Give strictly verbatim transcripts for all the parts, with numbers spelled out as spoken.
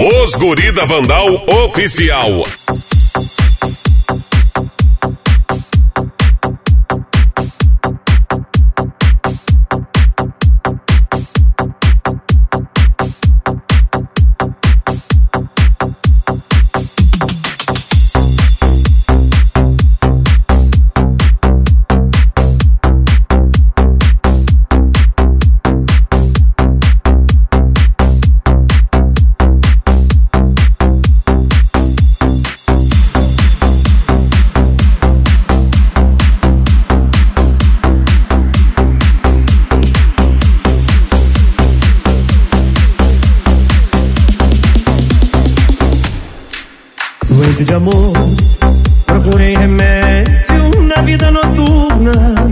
Os Guri da Vandal Oficial. De amor, procurei remédio na vida noturna.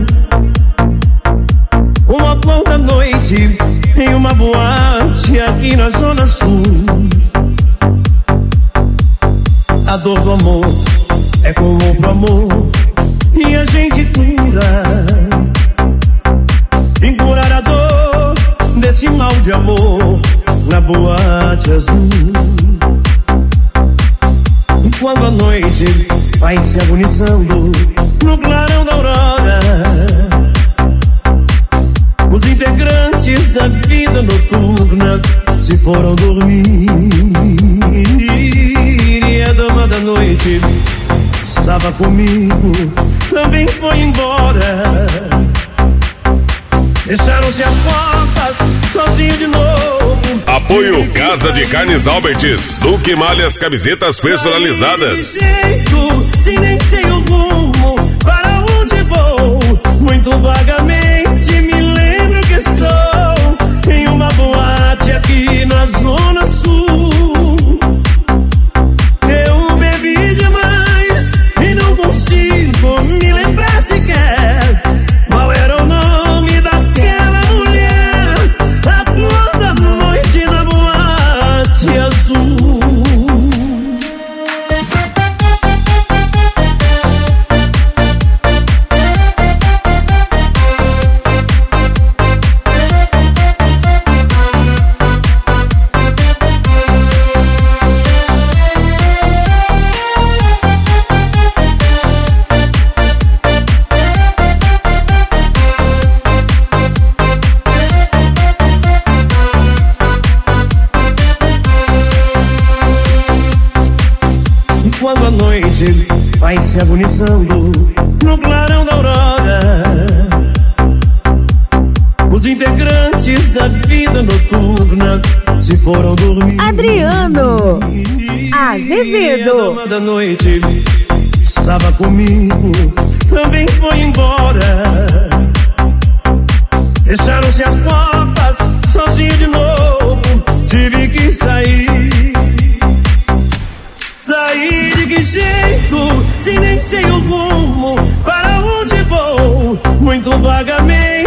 Uma flor da noite em uma boate aqui na Zona Sul. A dor do amor é com outro amor e a gente cura. Em curar a dor desse mal de amor na boate azul. Quando a noite vai se agonizando no clarão da aurora, os integrantes da vida noturna se foram dormir. E a dama da noite estava comigo, também foi embora. Fecharam-se as portas, sozinho de novo. Apoio Casa de Carnes Albertis, Duque Malhas, camisetas personalizadas. Sem jeito, sem nem sei o rumo, para onde vou? Muito vagamente me lembro que estou em uma boate aqui na Zona Sul. Eu bebi demais e não consigo me lembrar sequer qual era o nome daquela mulher. A flor da noite na boate azul. Quando a noite vai se agonizando no clarão da aurora, os integrantes da vida noturna se foram dormir. Adriano Azevedo. A dama da noite estava comigo, também foi embora. Fecharam-se as portas, sozinho de novo, tive que sair. Sair de que jeito, se nem sei o rumo, para onde vou? Muito vagamente